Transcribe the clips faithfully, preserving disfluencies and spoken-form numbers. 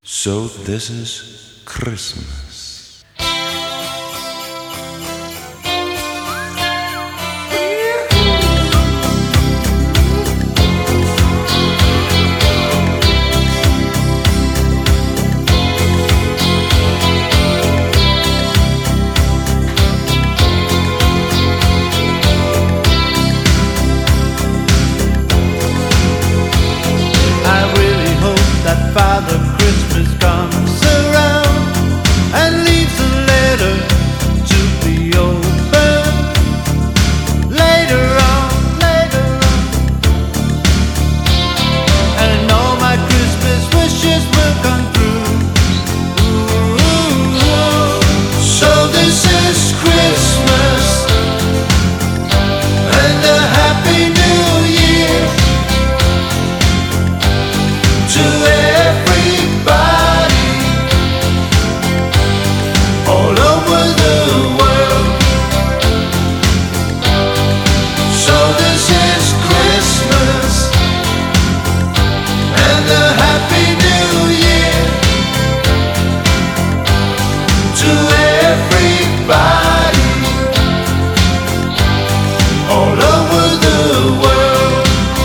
So this is Christmas. I really hope that Father Christmas comes around and leaves a letter to be opened later on, later on, and all my Christmas wishes will come true. Ooh, so this is Christmas and a happy new year to everybody all over the world. So this is Christmas and a happy new year to everybody all over the world.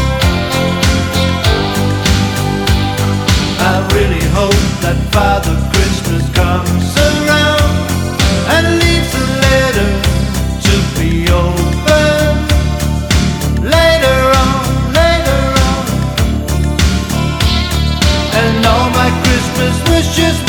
I really hope that Father Christmas comes around and leaves a letter to be opened later on, later on, and all my Christmas wishes